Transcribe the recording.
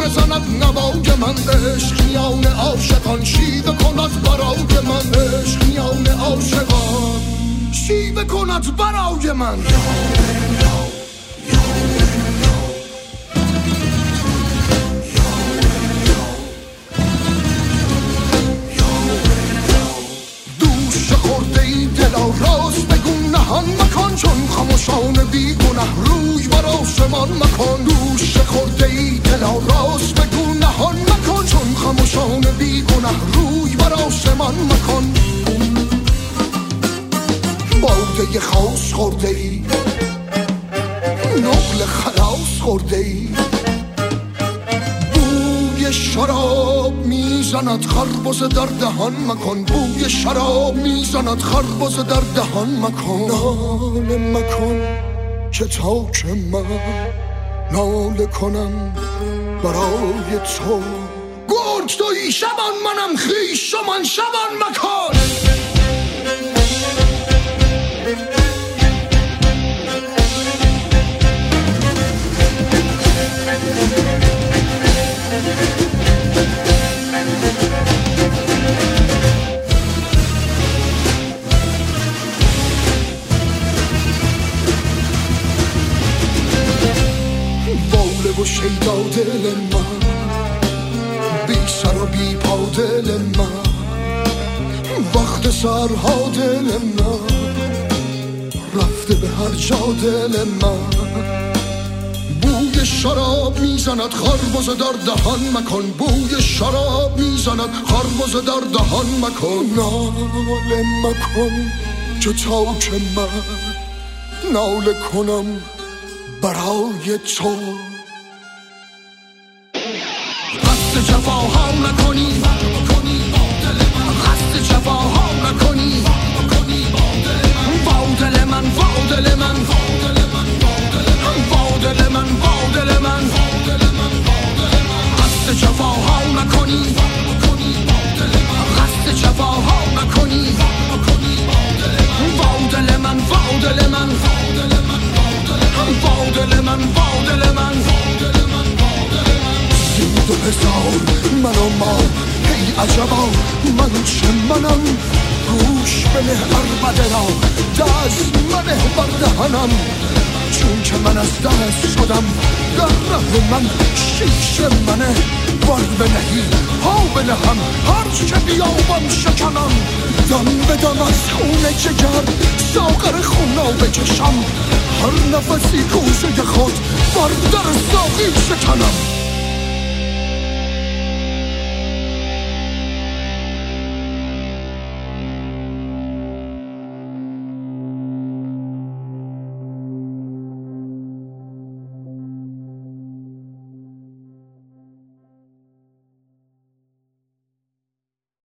بزند نوای من، عشق میان عاشقان شیوه کند برای من، عشق میان عاشقان شیوه کند برای من. دوش خورده ای دلا راست بگو نهان مکن، چون خموشان بی گناه روی بر آسمان مکن. دوش خورده ای دلا راست بگو نهان مکن، چون خموشان بی گناه روی بر آسمان مکن. باده خاص خورده ای، نقل خلاص خورده ای، بوی شراب میزند خربزه در دهان مکن، بوی شراب میزند خربزه در دهان مکن. ناله مکن که تا که من ناله کنم برای تو، گرگ تویی شبان منم خویش و من شبان مکن. واله و شیدا دل من، بی سر و بی پا دل من، وقت سرها دل من، رفته به هر جا دل من. بوی شراب میزند خربزه در دهان مکن، بوی شراب میزند خربزه در دهان مکن. ناله مکن که تا که من ناله کنم برای تو. قصد جفاها نکنی، قصد جفاها نکنی، وادل من وادل من وادل من وادل من، قصد جفاها نکنی، قصد جفاها نکنی، وادل من وادل من وادل من وادل من. دو هزار من و ما ای عجبا، من چه منم، گوش بنه عربده را دست منه بردهنم، چون که من از دست شدم در ره من شیشه منه، بار بنهی ها بنهم هر چه بیابم شکنم، دم به دم از خونه جگر ساغر خونا بکشم، هر نفسی کوزه خود بر در ساقی شکنم.